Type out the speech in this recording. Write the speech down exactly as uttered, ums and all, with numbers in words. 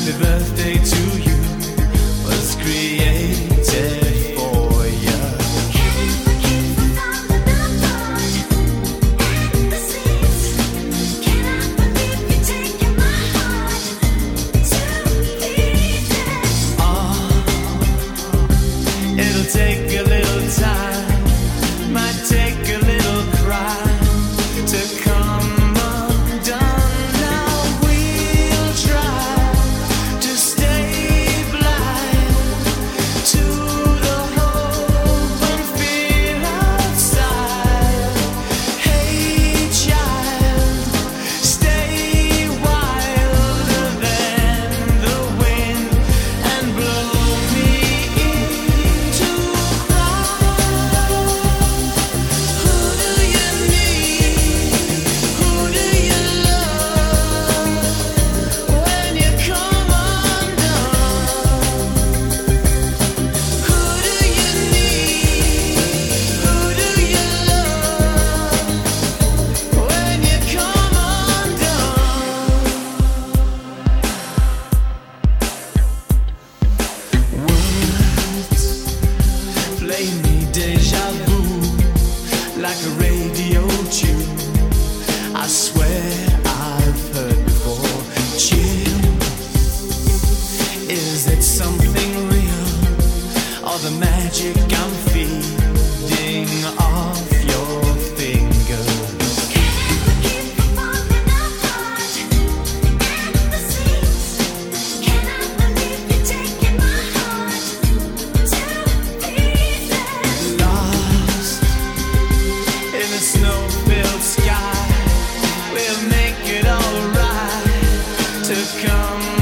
birthday to you was created for you. It'll take a little time, might take a little cry to come undone. Now we'll try to stay blind to the hope and fear outside. Hey child, stay wilder than the wind and blow me into cry. Who do you need? Who do you love when you come undone? Who do you need? Who do you love when you come undone? Words play me deja vu like a radio tune. I swear I've heard before. Chill, is it something real or the magic I'm feeding off your fingers? Lost in a snow-filled sky, we'll make it alright to come